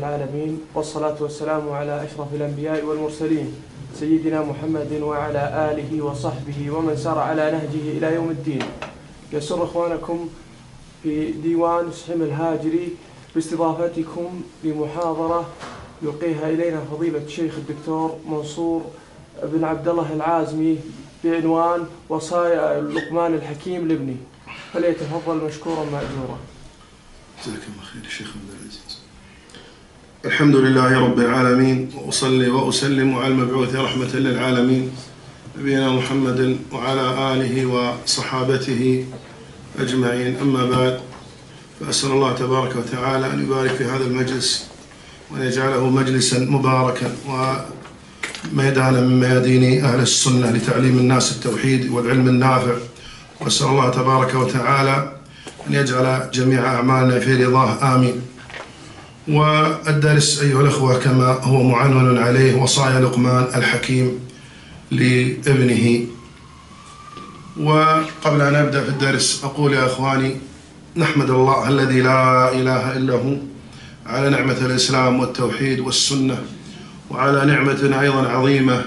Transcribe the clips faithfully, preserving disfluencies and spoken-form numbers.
العالمين، والصلاة والسلام على أشرف الأنبياء والمرسلين سيدنا محمد وعلى آله وصحبه ومن سار على نهجه إلى يوم الدين. يسر إخوانكم في ديوان سحم الهاجري باستضافتكم لمحاضرة يلقيها إلينا فضيلة الشيخ الدكتور منصور بن عبد الله العازمي بعنوان وصايا لقمان الحكيم لابنه، فليتفضل مشكورا مأجورا. جزاك الله خير الشيخ عبد العزيز. الحمد لله رب العالمين، وأصلي وأسلم على المبعوث رحمة للعالمين نبينا محمد وعلى آله وصحابته أجمعين. أما بعد، فأسأل الله تبارك وتعالى أن يبارك في هذا المجلس وأن يجعله مجلسا مباركا وميدانا من ميادين أهل السنة لتعليم الناس التوحيد والعلم النافع. وأسأل الله تبارك وتعالى أن يجعل جميع أعمالنا في رضاه، آمين. والدرس أيها الأخوة كما هو معنون عليه، وصايا لقمان الحكيم لابنه. وقبل أن أبدأ في الدرس أقول يا أخواني، نحمد الله الذي لا إله إلا هو على نعمة الإسلام والتوحيد والسنة، وعلى نعمة أيضا عظيمة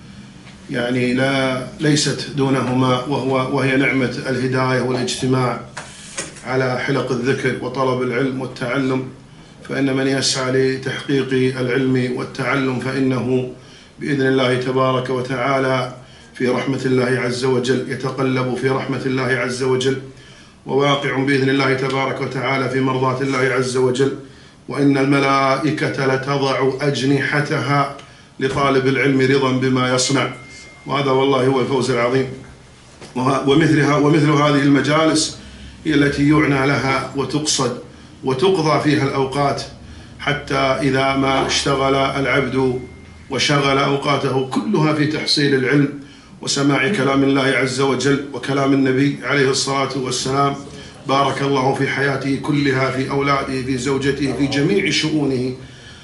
يعني لا ليست دونهما، وهو وهي نعمة الهداية والاجتماع على حلق الذكر وطلب العلم والتعلم. فإن من يسعى لتحقيق العلم والتعلم فإنه بإذن الله تبارك وتعالى في رحمة الله عز وجل، يتقلب في رحمة الله عز وجل، وواقع بإذن الله تبارك وتعالى في مرضاة الله عز وجل. وإن الملائكة لتضع أجنحتها لطالب العلم رضا بما يصنع، وهذا والله هو الفوز العظيم. ومثلها ومثل هذه المجالس هي التي يعنى لها وتقصد وتقضى فيها الأوقات، حتى إذا ما اشتغل العبد وشغل أوقاته كلها في تحصيل العلم وسماع كلام الله عز وجل وكلام النبي عليه الصلاة والسلام، بارك الله في حياته كلها، في أولاده، في زوجته، في جميع شؤونه.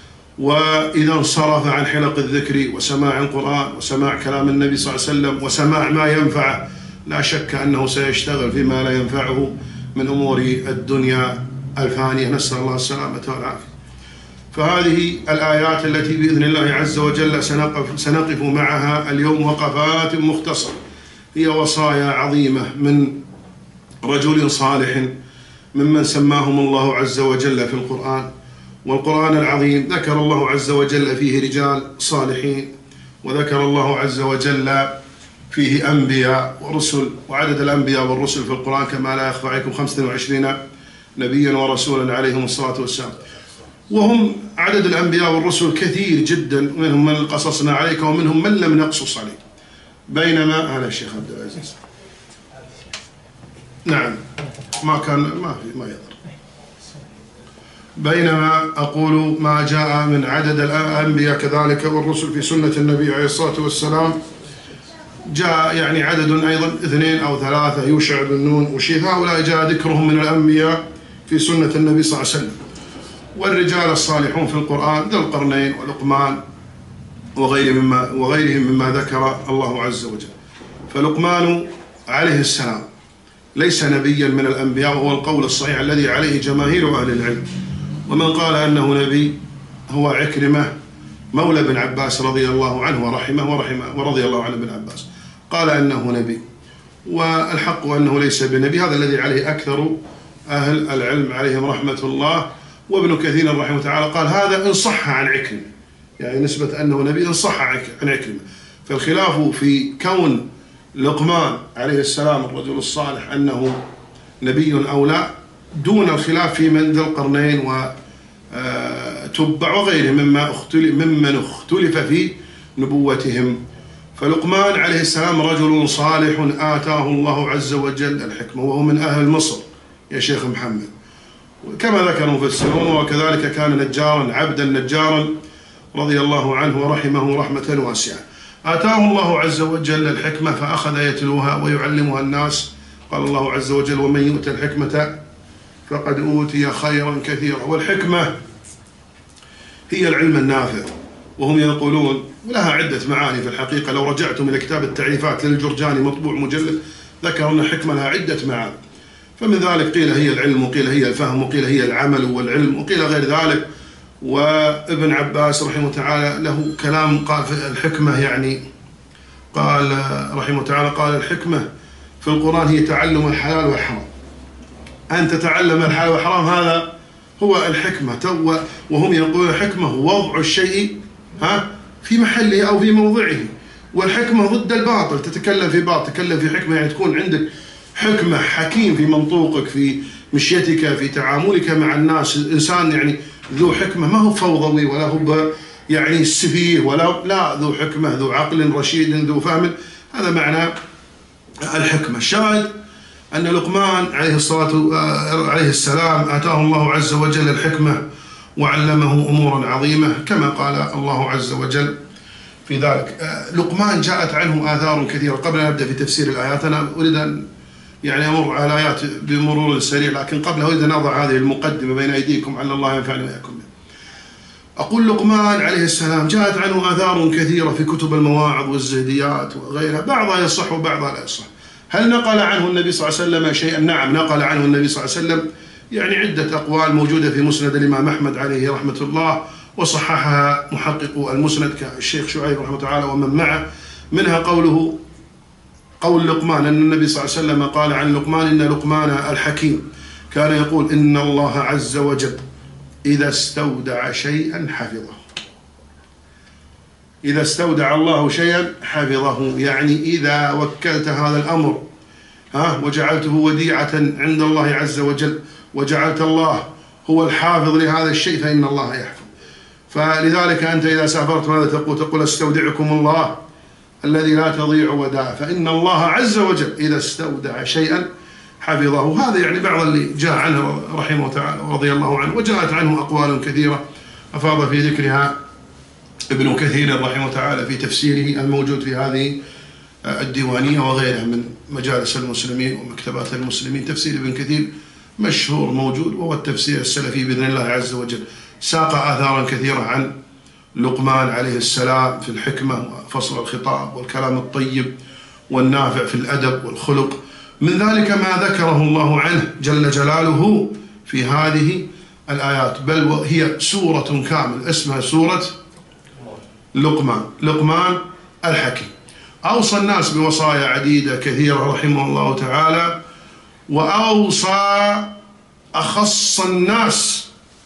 وإذا انصرف عن حلق الذكر وسماع القرآن وسماع كلام النبي صلى الله عليه وسلم وسماع ما ينفعه، لا شك أنه سيشتغل فيما لا ينفعه من أمور الدنيا الفانية، نسأل الله السلامة والعافية. فهذه الآيات التي بإذن الله عز وجل سنقف, سنقف معها اليوم وقفات مختصرة، هي وصايا عظيمة من رجل صالح ممن سماهم الله عز وجل في القرآن. والقرآن العظيم ذكر الله عز وجل فيه رجال صالحين، وذكر الله عز وجل فيه أنبياء ورسل، وعدد الأنبياء والرسل في القرآن كما لا يخفى عليكم خمسة وعشرين نبيا ورسولا عليهم الصلاة والسلام. وهم عدد الأنبياء والرسل كثير جدا، منهم من قصصنا عليك ومنهم من لم نقصص عليك. بينما هذا الشيخ عبد العزيز نعم ما كان ما في ما يضر. بينما أقول ما جاء من عدد الأنبياء كذلك والرسل في سنة النبي عليه الصلاة والسلام، جاء يعني عدد أيضا اثنين أو ثلاثة، يوشع بن نون وشيء، هؤلاء جاء ذكرهم من الأنبياء في سنة النبي صلى الله عليه وسلم. والرجال الصالحون في القرآن ذو القرنين ولقمان وغير مما وغيرهم مما ذكر الله عز وجل. فلقمان عليه السلام ليس نبيا من الأنبياء، وهو القول الصحيح الذي عليه جماهير أهل العلم. ومن قال أنه نبي هو عكرمة مولى بن عباس رضي الله عنه ورحمه ورحمه ورضي الله عنه بن عباس، قال أنه نبي. والحق أنه ليس بنبي، هذا الذي عليه أكثر أهل العلم عليهم رحمة الله. وابن كثير رحمه الله تعالى قال هذا إن صح عن عكرمة، يعني نسبة أنه نبي إن صح عن عكرمة. فالخلاف في كون لقمان عليه السلام الرجل الصالح أنه نبي أو لا، دون الخلاف في من ذي القرنين وتبع وغيره مما اختلف ممن اختلف في نبوتهم. فلقمان عليه السلام رجل صالح آتاه الله عز وجل الحكمة، وهو من أهل مصر يا شيخ محمد، كما ذكر المفسرون. وكذلك كان نجارا عبدا نجارا رضي الله عنه ورحمه رحمة واسعة. آتاه الله عز وجل الحكمة فأخذ يتلوها ويعلمها الناس. قال الله عز وجل ومن يؤت الحكمة فقد أوتي خيرا كثيرا. والحكمة هي العلم النافع، وهم يقولون، ولها عدة معاني في الحقيقة. لو رجعتم إلى كتاب التعريفات للجرجاني مطبوع مجلد ذكر أن الحكمة لها عدة معاني. فمن ذلك قيل هي العلم، وقيل هي الفهم، وقيل هي العمل والعلم، وقيل غير ذلك. وابن عباس رحمه الله تعالى له كلام قال في الحكمة، يعني قال رحمه الله تعالى قال الحكمة في القرآن هي تعلم الحلال والحرام، أن تتعلم الحلال والحرام هذا هو الحكمة. وهم يقولون الحكمة وضع الشيء ها في محله أو في موضعه، والحكمة ضد الباطل، تتكلم في باطل، تتكلم في حكمة، يعني تكون عندك حكمة، حكيم في منطوقك، في مشيتك، في تعاملك مع الناس، إنسان يعني ذو حكمة، ما هو فوضوي ولا هو يعني سفيه، ولا لا، ذو حكمة، ذو عقل رشيد، ذو فهم، هذا معنى الحكمة. الشاهد أن لقمان عليه الصلاة عليه السلام آتاه الله عز وجل الحكمة وعلمه أمورا عظيمة كما قال الله عز وجل في ذلك. لقمان جاءت عنه آثار كثيرة. قبل أن نبدأ في تفسير الآيات أنا أريد أن يعني أمر على الآيات بمرور سريع، لكن قبلها أريد أن أضع هذه المقدمة بين أيديكم على الله ينفعني وإياكم. أقول لقمان عليه السلام جاءت عنه آثار كثيرة في كتب المواعظ والزهديات وغيرها، بعضها يصح وبعضها لا يصح. هل نقل عنه النبي صلى الله عليه وسلم شيئا؟ نعم، نقل عنه النبي صلى الله عليه وسلم يعني عدة أقوال موجودة في مسند الإمام أحمد عليه رحمة الله، وصححها محقق المسند كالشيخ شعيب رحمه الله تعالى ومن معه. منها قوله قول لقمان أن النبي صلى الله عليه وسلم قال عن لقمان إن لقمان الحكيم كان يقول إن الله عز وجل إذا استودع شيئا حفظه. إذا استودع الله شيئا حفظه، يعني إذا وكلت هذا الأمر ها وجعلته وديعة عند الله عز وجل، وجعلت الله هو الحافظ لهذا الشيء، فإن الله يحفظ. فلذلك أنت إذا سافرت ماذا تقول؟ تقول استودعكم الله الذي لا تضيع ودائعه، فإن الله عز وجل إذا استودع شيئا حفظه. هذا يعني بعض اللي جاء عنه رحمه الله تعالى ورضي الله عنه، وجاءت عنه أقوال كثيرة أفاض في ذكرها ابن كثير رحمه الله تعالى في تفسيره الموجود في هذه الديوانية وغيرها من مجالس المسلمين ومكتبات المسلمين. تفسير ابن كثير مشهور موجود، وهو التفسير السلفي بإذن الله عز وجل. ساق آثارا كثيرة عن لقمان عليه السلام في الحكمة وفصل الخطاب والكلام الطيب والنافع في الأدب والخلق. من ذلك ما ذكره الله عنه جل جلاله في هذه الآيات، بل وهي سورة كاملة اسمها سورة لقمان، لقمان الحكيم. أوصى الناس بوصايا عديدة كثيرة رحمه الله تعالى، وأوصى أخص الناس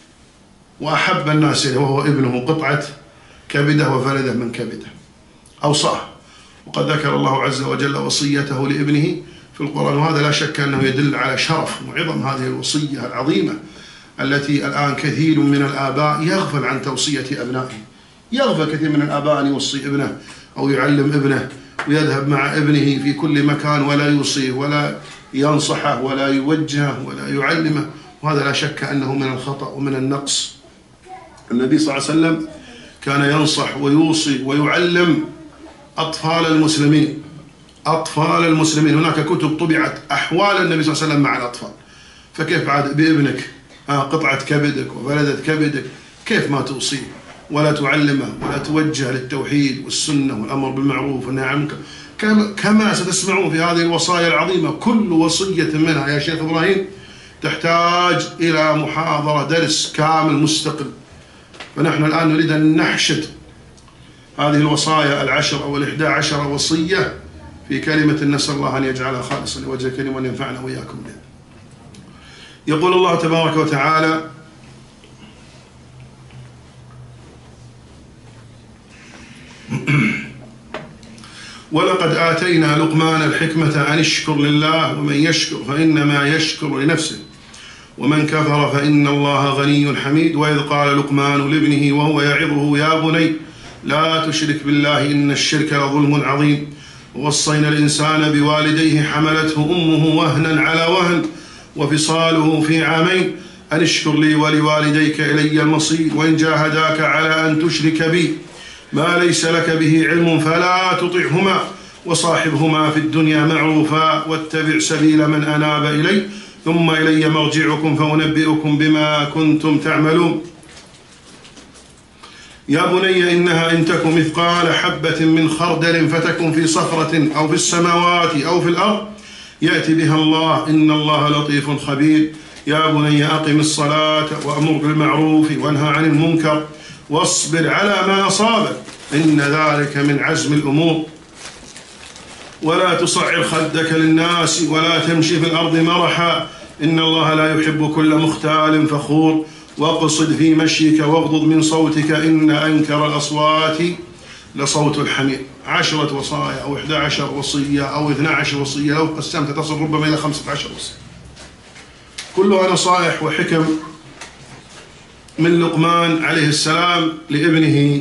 وأحب الناس إليه وهو ابنه، قطعة كبده وفلده من كبده، أوصاه. وقد ذكر الله عز وجل وصيته لابنه في القرآن، وهذا لا شك أنه يدل على شرف وعظم هذه الوصية العظيمة التي الآن كثير من الآباء يغفل عن توصية أبنائه. يغفل كثير من الآباء أن يوصي ابنه أو يعلم ابنه، ويذهب مع ابنه في كل مكان ولا يوصيه ولا ينصحه ولا يوجهه ولا يعلمه، وهذا لا شك أنه من الخطأ ومن النقص. النبي صلى الله عليه وسلم كان ينصح ويوصي ويعلم أطفال المسلمين، أطفال المسلمين. هناك كتب طبعت أحوال النبي صلى الله عليه وسلم مع الأطفال، فكيف عاد بابنك قطعة كبدك وبلدة كبدك كيف ما توصيه ولا تعلمه ولا توجه للتوحيد والسنة والأمر بالمعروف والنهي عن المنكر، كما ستسمعون في هذه الوصايا العظيمة. كل وصية منها يا شيخ إبراهيم تحتاج إلى محاضرة، درس كامل مستقل. فنحن الآن نريد أن نحشد هذه الوصايا العشر أو الإحدى عشر وصية في كلمة نسأل الله أن يجعلها خالصا لوجه الكريم وأن ينفعنا وإياكم بها. يقول الله تبارك وتعالى: ولقد آتينا لقمان الحكمة أن اشكر لله ومن يشكر فإنما يشكر لنفسه ومن كفر فإن الله غني حميد. وإذ قال لقمان لابنه وهو يعظه يا بني لا تشرك بالله إن الشرك لظلم عظيم. ووصينا الإنسان بوالديه حملته أمه وهنا على وهن وفصاله في عامين أن اشكر لي ولوالديك إلي المصير وإن جاهداك على أن تشرك بي ما ليس لك به علم فلا تطعهما وصاحبهما في الدنيا معروفا واتبع سبيل من أناب إلي ثم إلي مرجعكم فأنبئكم بما كنتم تعملون. يا بني إنها إن تك مثقال حبة من خردل فتكن في صخرة أو في السماوات أو في الأرض يأتي بها الله إن الله لطيف خبير. يا بني أقم الصلاة وأمر بالمعروف وانهى عن المنكر واصبر على ما أصابك إن ذلك من عزم الأمور ولا تصعر خدك للناس ولا تمشي في الأرض مرحا إن الله لا يحب كل مختال فخور واقصد في مشيك واغضض من صوتك إن أنكر الأصوات لصوت الحمير. عشرة وصايا أو إحدى عشر وصية أو اثنا عشر وصية لو قسمت تصل ربما إلى خمسة عشر وصية، كلها نصائح وحكم من لقمان عليه السلام لابنه.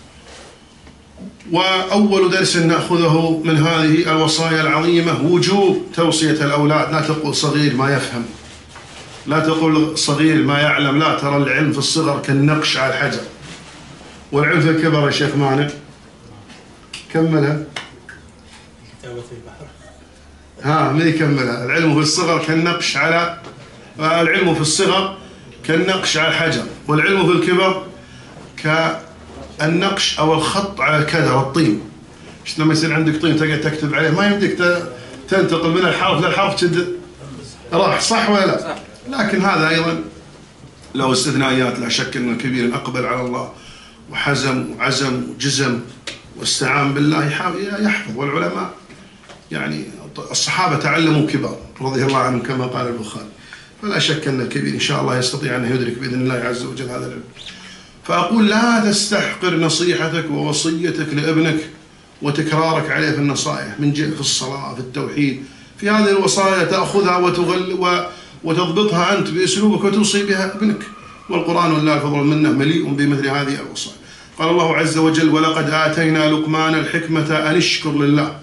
وأول درس نأخذه من هذه الوصايا العظيمة وجوب توصية الأولاد. لا تقول صغير ما يفهم، لا تقول صغير ما يعلم، لا، ترى العلم في الصغر كالنقش على الحجر، والعلم في الكبر يا شيخ مانع. كملها. كتابة البحر. ها من يكملها؟ العلم في الصغر كالنقش على العلم في الصغر كالنقش على الحجر، والعلم في الكبر كالنقش أو الخط على الكدر الطين. مش لما يصير عندك طين تقعد تكتب عليه ما يمديك تنتقل من الحرف للحرف تد راح، صح ولا لا؟ لكن هذا أيضا له استثنائيات، لا شك أنه كبير أقبل على الله وحزم وعزم وجزم واستعان بالله يحفظ. والعلماء يعني الصحابة تعلموا كبار رضي الله عنهم كما قال البخاري، فلا شك أن الكبير إن شاء الله يستطيع أن يدرك بإذن الله عز وجل هذا العلم. فأقول لا تستحقر نصيحتك ووصيتك لابنك وتكرارك عليه في النصائح من جهة في الصلاة في التوحيد، في هذه الوصايا تأخذها وتغل وتضبطها أنت بأسلوبك وتوصي بها ابنك. والقرآن والله الفضل منه مليء بمثل هذه الوصايا. قال الله عز وجل ولقد آتينا لقمان الحكمة أن اشكر لله.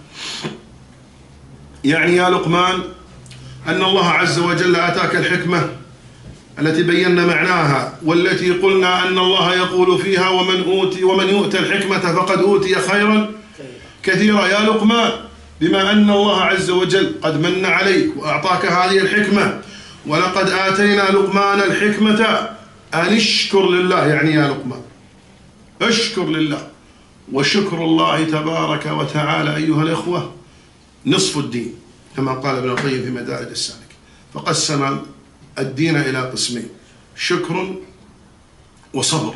يعني يا لقمان أن الله عز وجل آتاك الحكمة التي بينا معناها، والتي قلنا أن الله يقول فيها ومن أوتي ومن يؤتى الحكمة فقد أوتي خيرا كثيرا. يا لقمان بما أن الله عز وجل قد من عليك وأعطاك هذه الحكمة، ولقد آتينا لقمان الحكمة أن اشكر لله. يعني يا لقمان اشكر لله. وشكر الله تبارك وتعالى أيها الإخوة نصف الدين كما قال ابن القيم في مدارج السالك، فقسم الدين إلى قسمين: شكر وصبر.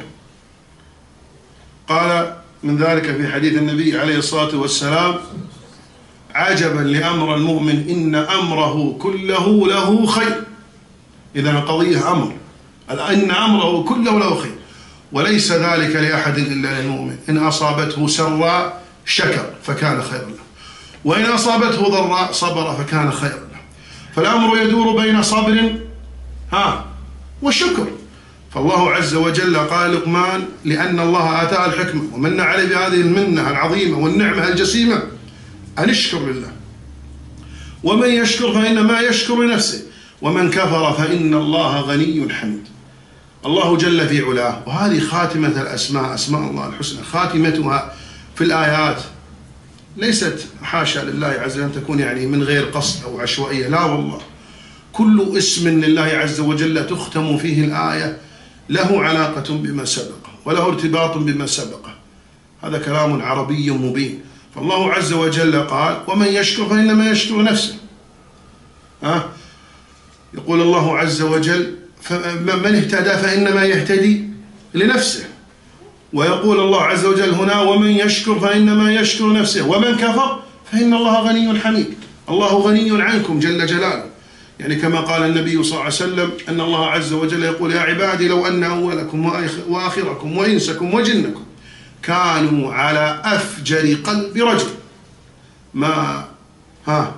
قال من ذلك في حديث النبي عليه الصلاة والسلام: عجبا لأمر المؤمن إن أمره كله له خير. إذا القضية أمر، إن أمره كله له خير، وليس ذلك لأحد إلا للمؤمن. إن أصابته سراء شكر فكان خيرا له، وإن أصابته ضراء صبر فكان خيرا له. فالأمر يدور بين صبر ها وشكر. فالله عز وجل قال لقمان لأن الله آتاه الحكمة ومن عليه بهذه المنة العظيمة والنعمة الجسيمة أن اشكر لله. ومن يشكر فإنما يشكر لنفسه، ومن كفر فإن الله غني حميد. الله جل في علاه، وهذه خاتمة الأسماء، أسماء الله الحسنى خاتمتها في الآيات ليست حاشا لله عز وجل أن تكون يعني من غير قصد أو عشوائية، لا والله، كل اسم لله عز وجل تختم فيه الآية له علاقة بما سبقه وله ارتباط بما سبقه. هذا كلام عربي مبين. فالله عز وجل قال ومن يشكر فإنما يشكر نفسه. ها؟ يقول الله عز وجل من اهتدى فإنما يهتدي لنفسه. ويقول الله عز وجل هنا ومن يشكر فإنما يشكر نفسه، ومن كفر فإن الله غني حميد. الله غني عنكم جل جلاله. يعني كما قال النبي صلى الله عليه وسلم أن الله عز وجل يقول يا عبادي لو أن أولكم وآخركم وإنسكم وجنكم كانوا على أفجر قلب رجل ما ها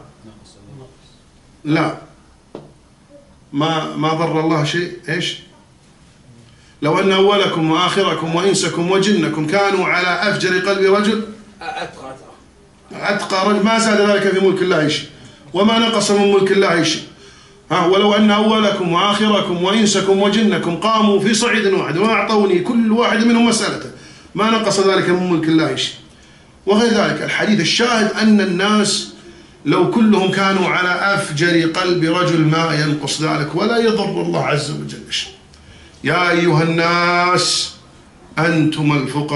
لا ما ما ضر الله شيء. إيش؟ لو أن أولكم وآخركم وإنسكم وجنكم كانوا على أفجر قلب رجل أتقى أتقى رجل ما زاد ذلك في ملك الله شيء وما نقص من ملك الله شيء. ها ولو أن أولكم وآخركم وإنسكم وجنكم قاموا في صعيد واحد وأعطوني كل واحد منهم مسألته ما نقص ذلك من ملك الله شيء. وغير ذلك الحديث الشاهد أن الناس لو كلهم كانوا على أفجر قلب رجل ما ينقص ذلك ولا يضر الله عز وجل شيء. يا أيها الناس أنتم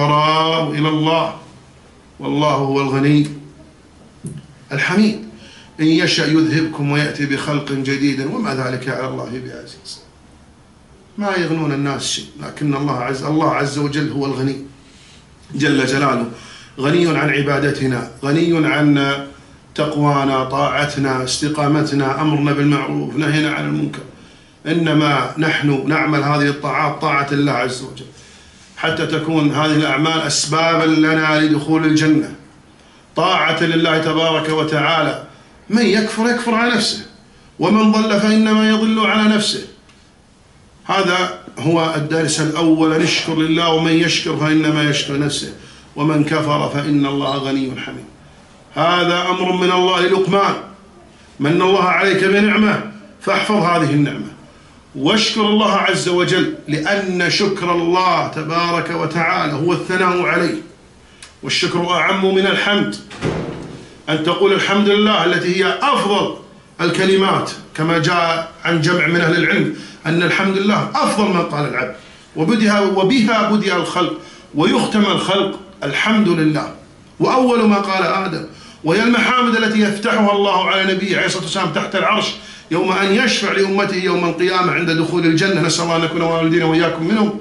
الفقراء إلى الله والله هو الغني الحميد. إن يشأ يذهبكم ويأتي بخلق جديد وما ذلك على الله بعزيز. ما يغنون الناس شيء، لكن الله عز الله عز وجل هو الغني جل جلاله، غني عن عبادتنا، غني عن تقوانا، طاعتنا، استقامتنا، أمرنا بالمعروف، نهينا عن المنكر. إنما نحن نعمل هذه الطاعات طاعة الله عز وجل حتى تكون هذه الأعمال أسبابا لنا لدخول الجنة، طاعة لله تبارك وتعالى. من يكفر يكفر على نفسه، ومن ضل فإنما يضل على نفسه. هذا هو الدرس الأول، نشكر لله، ومن يشكر فإنما يشكر نفسه، ومن كفر فإن الله غني حميد. هذا أمر من الله للقمان، من الله عليك بنعمة فاحفظ هذه النعمة واشكر الله عز وجل، لأن شكر الله تبارك وتعالى هو الثناء عليه، والشكر أعم من الحمد. أن تقول الحمد لله التي هي أفضل الكلمات، كما جاء عن جمع من أهل العلم أن الحمد لله أفضل ما قال العبد، وبدها وبها بدأ الخلق ويختم الخلق الحمد لله، وأول ما قال آدم. وهي المحامد التي يفتحها الله على نبيه عليه الصلاة والسلام تحت العرش يوم أن يشفع لأمته يوم القيامة عند دخول الجنة، نسأل الله أن نكون والدينا وإياكم منهم.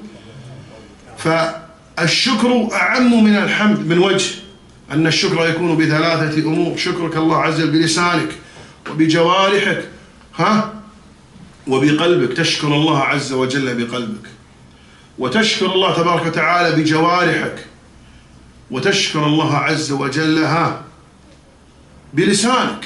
فالشكر أعم من الحمد من وجه أن الشكر يكون بثلاثة أمور: شكرك الله عز وجل بلسانك وبجوارحك ها وبقلبك، تشكر الله عز وجل بقلبك، وتشكر الله تبارك وتعالى بجوارحك، وتشكر الله عز وجل ها بلسانك.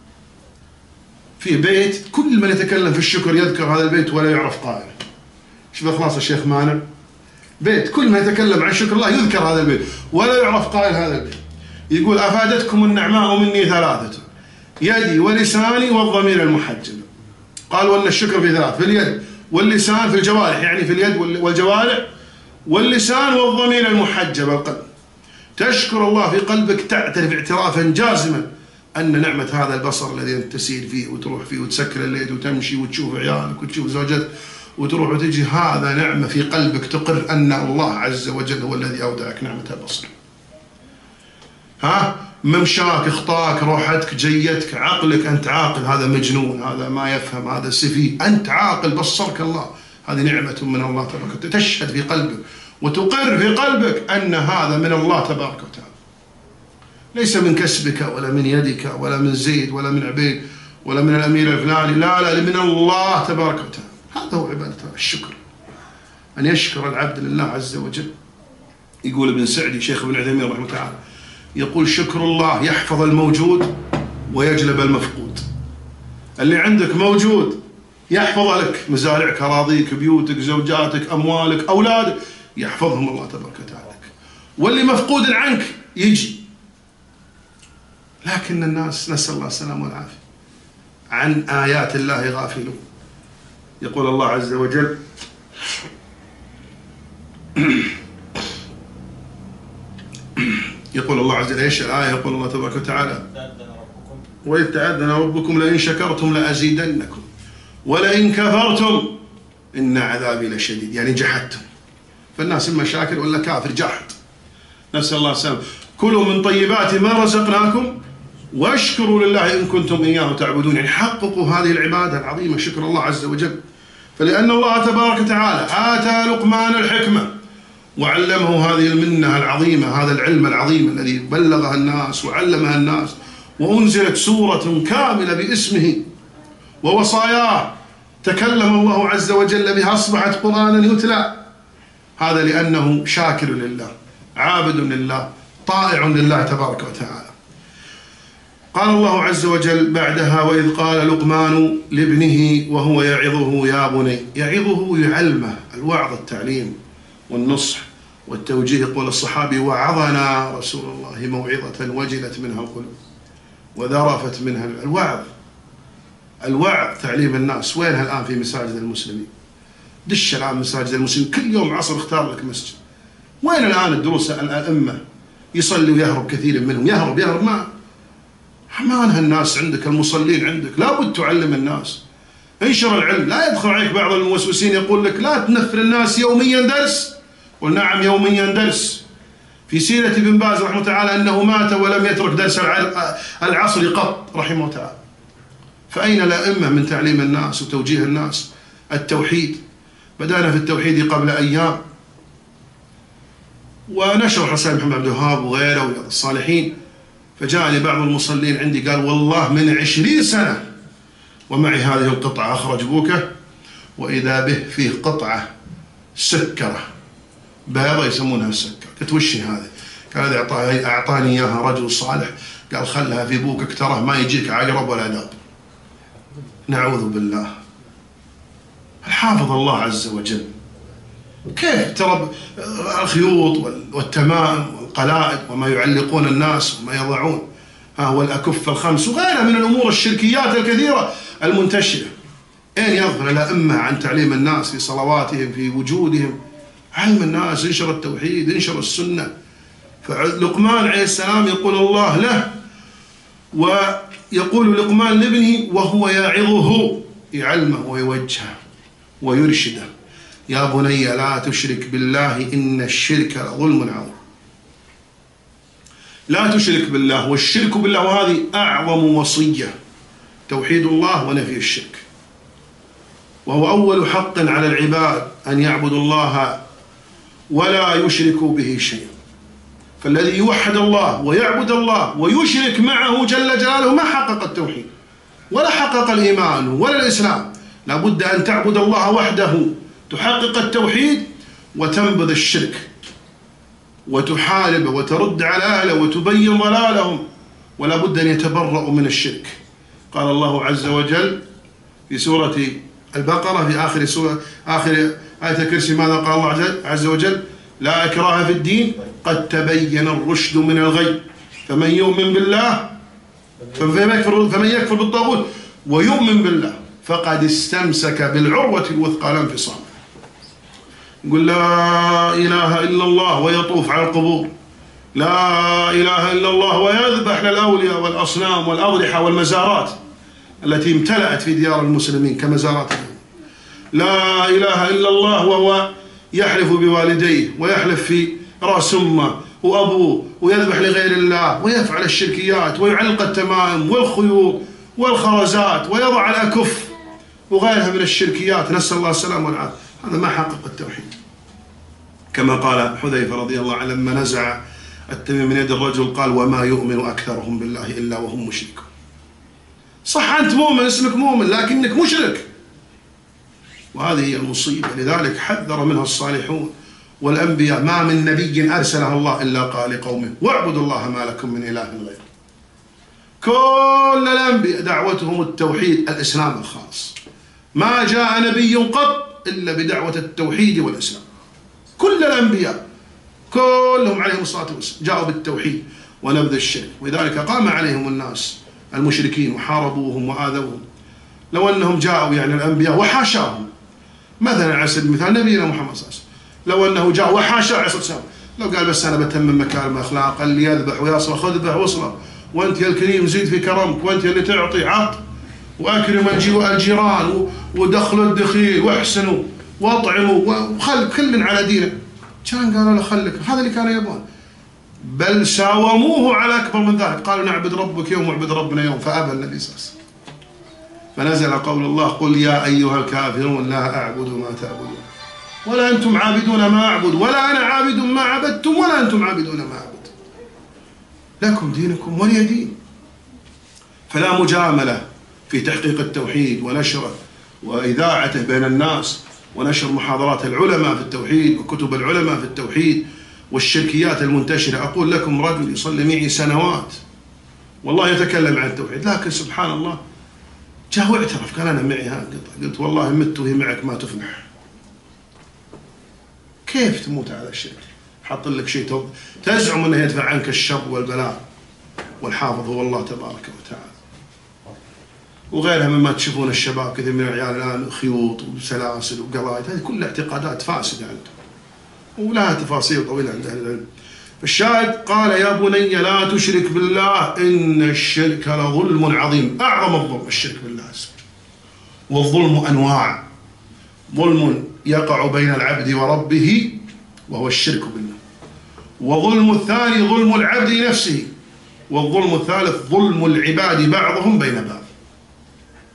في بيت كل من يتكلم في الشكر يذكر هذا البيت ولا يعرف قائله. شوف إخلاص الشيخ مانع، بيت كل من يتكلم عن شكر الله يذكر هذا البيت ولا يعرف قائل هذا البيت. يقول: أفادتكم النعماء مني ثلاثة: يدي ولساني والضمير المحجب. قال: وأن الشكر في ثلاث: في اليد واللسان، في الجوارح يعني في اليد والجوارح واللسان والضمير المحجب القلب. تشكر الله في قلبك، تعترف اعترافا جازما أن نعمة هذا البصر الذي أنت تسير فيه وتروح فيه وتسكر الليل وتمشي وتشوف عيالك وتشوف زوجتك وتروح وتجي، هذا نعمة في قلبك تقر أن الله عز وجل هو الذي أودعك نعمة البصر. ها ممشاك، اخطاك، روحتك، جيتك، عقلك، أنت عاقل، هذا مجنون، هذا ما يفهم، هذا سفيه، أنت عاقل بصرك الله، هذه نعمة من الله تبارك وتعالى. تشهد في قلبك وتقر في قلبك أن هذا من الله تبارك وتعالى، ليس من كسبك ولا من يدك ولا من زيد ولا من عبيد ولا من الأمير الفلاني، لا لا من الله تبارك وتعالى. هذا هو عبادة الشكر، أن يشكر العبد لله عز وجل. يقول ابن سعدي شيخ ابن عثيمين رحمه الله تعالى، يقول: شكر الله يحفظ الموجود ويجلب المفقود. اللي عندك موجود يحفظ لك، مزارعك، أراضيك، بيوتك، زوجاتك، أموالك، أولادك، يحفظهم الله تبارك وتعالى. واللي مفقود عنك يجي. لكن الناس نسأل الله السلامة والعافية عن آيات الله غافلون. يقول الله عز وجل: يقول الله عز وجل ايش الآية؟ يقول الله تبارك وتعالى: وإذ تأذن ربكم لئن شكرتم لأزيدنكم ولئن كفرتم إن عذابي لشديد، يعني جحدتم. فالناس إما شاكر ولا كافر، جحد. نسأل الله السلامة. كلوا من طيبات ما رزقناكم واشكروا لله إن كنتم إياه تعبدون، يعني حققوا هذه العبادة العظيمة، شكر الله عز وجل. فلأن الله تبارك وتعالى آتى لقمان الحكمة وعلمه هذه المنة العظيمة، هذا العلم العظيم الذي بلغها الناس وعلمها الناس، وأنزلت سورة كاملة باسمه ووصاياه تكلم الله عز وجل بها، أصبحت قرآنا يتلى. هذا لأنه شاكر لله، عابد لله، طائع لله تبارك وتعالى. قال الله عز وجل بعدها: وإذ قال لقمان لابنه وهو يعظه يا بني. يعظه يعلمه، الوعظ التعليم والنصح والتوجيه. يقول الصحابي: وعظنا رسول الله موعظة وجلت منها القلوب وذرفت منها الوعظ. الوعظ تعليم الناس وينها الآن في مساجد المسلمين؟ دش الآن مساجد المسلمين، كل يوم عصر اختار لك مسجد. وين الآن الدروس؟ الأئمة يصلي ويهرب كثير منهم، يهرب يهرب ما حمانها الناس عندك، المصلين عندك، لابد تعلم الناس. انشر العلم، لا يدخل عليك بعض الموسوسين يقول لك لا تنفر الناس يوميا درس. قل نعم يوميا درس. في سيرة ابن باز رحمه الله تعالى أنه مات ولم يترك درس العصر قط رحمه الله تعالى، فأين الأئمة من تعليم الناس وتوجيه الناس التوحيد؟ بدأنا في التوحيد قبل أيام، ونشر حسين محمد عبد الوهاب وغيره ورياض الصالحين، فجاءني بعض المصلين عندي قال والله من عشرين سنة ومعي هذه القطعة أخرج بوكه، وإذا به فيه قطعة سكرة بيضة يسمونها السكر. قلت وش هذه؟ قال هذه أعطاني إياها رجل صالح، قال خلها في بوكك تراه ما يجيك عقرب ولا داب. نعوذ بالله. الحافظ الله عز وجل كيف ترى الخيوط والتمام والقلائد وما يعلقون الناس وما يضعون، ها هو الأكف الخمس وغيرها من الأمور الشركيات الكثيرة المنتشرة. أين يغفل الأئمة عن تعليم الناس في صلواتهم في وجودهم؟ علم الناس، انشر التوحيد، انشر السنة. فلقمان عليه السلام يقول الله له، ويقول لقمان لابنه وهو يعظه، يعلمه ويوجهه ويرشده: يا بني لا تشرك بالله إن الشرك لظلم عظيم. لا تشرك بالله، والشرك بالله وهذه أعظم وصية، توحيد الله ونفي الشرك، وهو أول حق على العباد أن يعبدوا الله ولا يشركوا به شيئا. فالذي يوحد الله ويعبد الله ويشرك معه جل جلاله ما حقق التوحيد ولا حقق الإيمان ولا الإسلام. لا بد أن تعبد الله وحده، تحقق التوحيد وتنبذ الشرك وتحاربه وترد على أهله وتبين ضلالهم، ولا بد أن يتبرأوا من الشرك. قال الله عز وجل في سورة البقرة في آخر سورة آخر آية الكرسي ماذا قال الله عز وجل؟ لا إكراه في الدين قد تبين الرشد من الغي، فمن يؤمن بالله فمن يكفر, فمن يكفر بالطاغوت ويؤمن بالله فقد استمسك بالعروة الوثقى لا انفصام. يقول لا إله إلا الله ويطوف على القبور، لا إله إلا الله ويذبح للأولياء والأصنام والأضرحة والمزارات التي امتلأت في ديار المسلمين كمزارات. لا إله إلا الله وهو يحلف بوالديه ويحلف في رأس أمه وأبوه ويذبح لغير الله ويفعل الشركيات ويعلق التمائم والخيوط والخرزات ويضع الأكف وغيرها من الشركيات، نسأل الله السلامة والعافية. هذا ما حقق التوحيد. كما قال حذيفة رضي الله عنه لما نزع التميم من يد الرجل قال وما يؤمن أكثرهم بالله إلا وهم مشركون. صح أنت مؤمن، اسمك مؤمن، لكنك مشرك، وهذه هي المصيبة. لذلك حذر منها الصالحون والأنبياء، ما من نبي أرسله الله إلا قال لقومه واعبدوا الله ما لكم من إله غيره. كل الأنبياء دعوتهم التوحيد، الإسلام الخالص. ما جاء نبي قط إلا بدعوة التوحيد والإسلام. كل الأنبياء كلهم عليهم الصلاة والسلام جاءوا بالتوحيد ونبذ الشرك، ولذلك قام عليهم الناس المشركين وحاربوهم وآذوهم. لو أنهم جاءوا يعني الأنبياء وحاشاهم، مثلا على سبيل المثال نبينا محمد صلى الله عليه وسلم لو أنه جاء وحاشا عليه الصلاة والسلام لو قال بس أنا بتمم مكارم الأخلاق، اللي يذبح ويصرخ اذبح واصرخ، وأنت يا الكريم زيد في كرمك، وأنت اللي تعطي عط، وأكرم الجيران ودخلوا الدخيل واحسنوا واطعموا وخل كل على دينه، كان قالوا له خلك. هذا اللي كانوا يبون، بل ساوموه على أكبر من ذلك، قالوا نعبد ربك يوم واعبد ربنا يوم، فأبى النبي صلى الله عليه وسلم. فنزل قول الله قل يا أيها الكافرون لا أعبد ما تعبدون ولا أنتم عابدون ما أعبد ولا أنا عابد ما عبدتم ولا أنتم عابدون ما أعبد، لكم دينكم ولي دين. فلا مجاملة في تحقيق التوحيد ونشره وإذاعته بين الناس، ونشر محاضرات العلماء في التوحيد وكتب العلماء في التوحيد والشركيات المنتشرة. أقول لكم رجل يصلي معي سنوات والله يتكلم عن التوحيد، لكن سبحان الله جاء واعترف قال أنا معي هذا، قلت والله مت وهي معك ما تفلح. كيف تموت على الشرك؟ حط لك شيء تزعم أنه يدفع عنك الشر والبلاء، والحافظ هو الله تبارك وتعالى. وغيرها مما تشوفون الشباب كثير من العيال الآن خيوط وسلاسل وقلايد، هذه كلها اعتقادات فاسدة عندهم ولها تفاصيل طويلة عند أهل العلم. فالشاهد قال يا بني لا تشرك بالله إن الشرك لظلم عظيم. أعظم الظلم الشرك بالله، والظلم أنواع. ظلم يقع بين العبد وربه وهو الشرك بالله، وظلم الثاني ظلم العبد نفسه، والظلم الثالث ظلم العباد بعضهم بين بعض.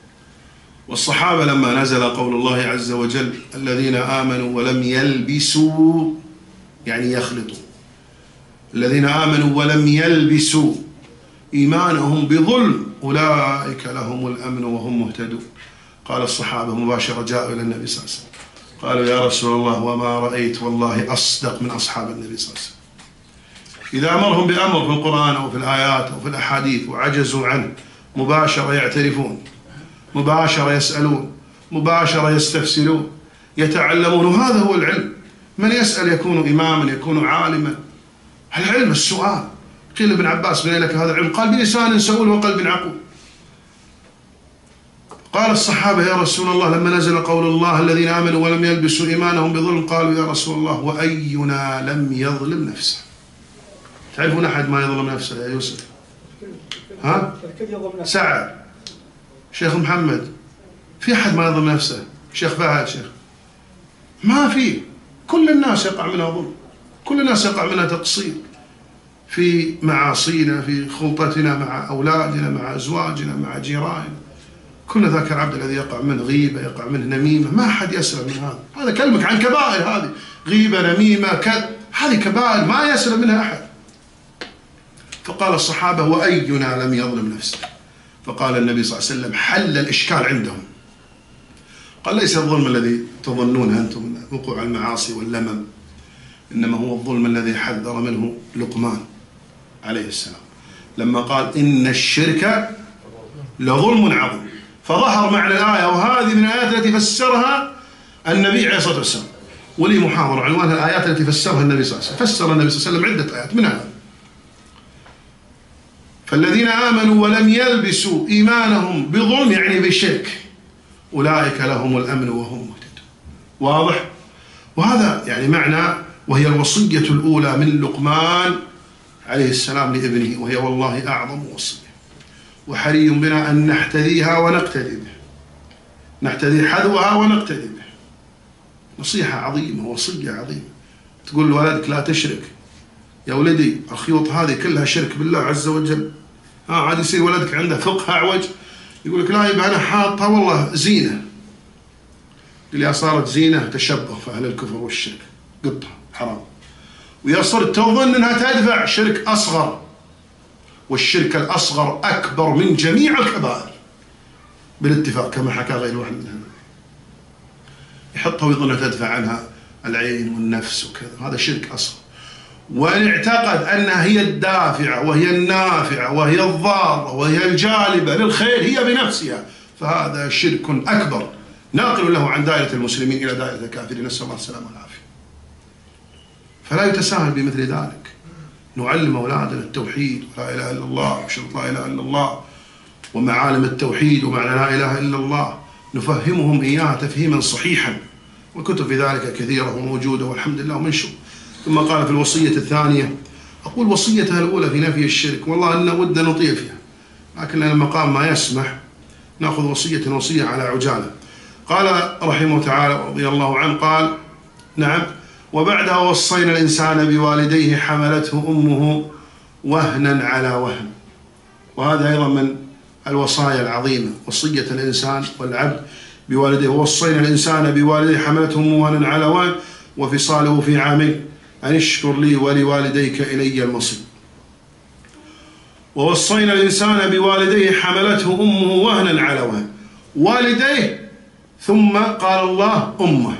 والصحابة لما نزل قول الله عز وجل الذين آمنوا ولم يلبسوا، يعني يخلطوا، الذين آمنوا ولم يلبسوا إيمانهم بظلم أولئك لهم الأمن وهم مهتدون. قال الصحابة مباشرة جاءوا إلى النبي صلى الله عليه وسلم قالوا يا رسول الله وما رأيت والله أصدق من أصحاب النبي صلى الله عليه وسلم. إذا أمرهم بأمر في القرآن أو في الآيات أو في الأحاديث وعجزوا عنه مباشرة يعترفون، مباشرة يسألون، مباشرة يستفسرون، يتعلمون. وهذا هو العلم. من يسأل يكون إماما، يكون عالما. العلم السؤال. قيل ابن عباس بني لك هذا العلم؟ قال بلسان سؤول وقلب عقول. قال الصحابة يا رسول الله لما نزل قول الله الذين آمنوا ولم يلبسوا إيمانهم بظلم قالوا يا رسول الله وأينا لم يظلم نفسه؟ تعرفون أحد ما يظلم نفسه يا يوسف؟ ها؟ سعد، شيخ محمد، في أحد ما يظلم نفسه؟ شيخ فهد، شيخ، ما في. كل الناس يقع منها ظلم، كل الناس يقع منها تقصير في معاصينا، في خلطتنا مع أولادنا، مع أزواجنا، مع جيراننا. كل ذاك العبد الذي يقع منه غيبة، يقع منه نميمة، ما أحد يسلم من هذا. هذا كلمك عن كبائر، هذه غيبة، نميمة، كذب، هذه كبائر ما يسلم منها أحد. فقال الصحابة وأينا لم يظلم نفسه؟ فقال النبي صلى الله عليه وسلم حل الإشكال عندهم. قال ليس الظلم الذي تظنونه أنتم وقوع المعاصي واللمم، إنما هو الظلم الذي حذر منه لقمان عليه السلام لما قال إن الشرك لظلم عظيم. فظهر معنى الآية، وهذه من الآيات التي فسرها النبي عليه الصلاة والسلام. ولي محاضرة عنوانها الآيات التي فسرها النبي صلى الله عليه وسلم. فسر النبي صلى الله عليه وسلم عدة آيات منها فالذين آمنوا ولم يلبسوا إيمانهم بظلم، يعني بالشرك، أولئك لهم الأمن وهم مهتدون. واضح؟ وهذا يعني معنى، وهي الوصية الأولى من لقمان عليه السلام لابنه، وهي والله أعظم وصية، وحري بنا أن نحتذيها ونقتدي به، نحتذي حذوها ونقتدي به. نصيحة عظيمة، وصية عظيمة. تقول لولدك لا تشرك، يا ولدي الخيوط هذه كلها شرك بالله عز وجل. ها عاد يصير ولدك عنده فقه أعوج، يقول لك لا يبقى أنا حاطها والله زينة. يقول يا صارت زينة تشبه في أهل الكفر والشرك، قطها حرام. ويا صرت تظن أنها تدفع شرك أصغر، والشرك الأصغر أكبر من جميع الكبائر بالاتفاق كما حكى غير واحد منهم. يحطها ويظن تدفع عنها العين والنفس وكذا، هذا شرك أصغر. وإن اعتقد أنها هي الدافعة وهي النافعة وهي الضارة وهي الجالبة للخير هي بنفسها، فهذا شرك أكبر ناقل له عن دائرة المسلمين إلى دائرة الكافرين، نسأل الله السلامة والعافية. فلا يتساهل بمثل ذلك. نعلم أولادنا التوحيد ولا إله إلا الله وشرط لا إله إلا الله ومعالم التوحيد ومعنى لا إله إلا الله، نفهمهم إياها تفهيما صحيحا، والكتب في ذلك كثيرة وموجودة والحمد لله ومنشور. ثم قال في الوصية الثانية، أقول وصيتها الأولى في نفي الشرك، والله أن ودنا نطيل فيها، لكن لأن المقام ما يسمح نأخذ وصية وصية على عجالة. قال رحمه تعالى رضي الله عنه، قال نعم وبعدها وصينا الإنسان بوالديه حملته أمه وهنا على وهن. وهذا أيضا من الوصايا العظيمة، وصية الإنسان والعبد بوالديه. ووصينا الإنسان بوالديه حملته أمه وهنا على وهن وفصاله في عامين أن اشكر لي ولوالديك إلي المصير. ووصينا الإنسان بوالديه حملته أمه وهنا على وهن، والديه ثم قال الله أمه،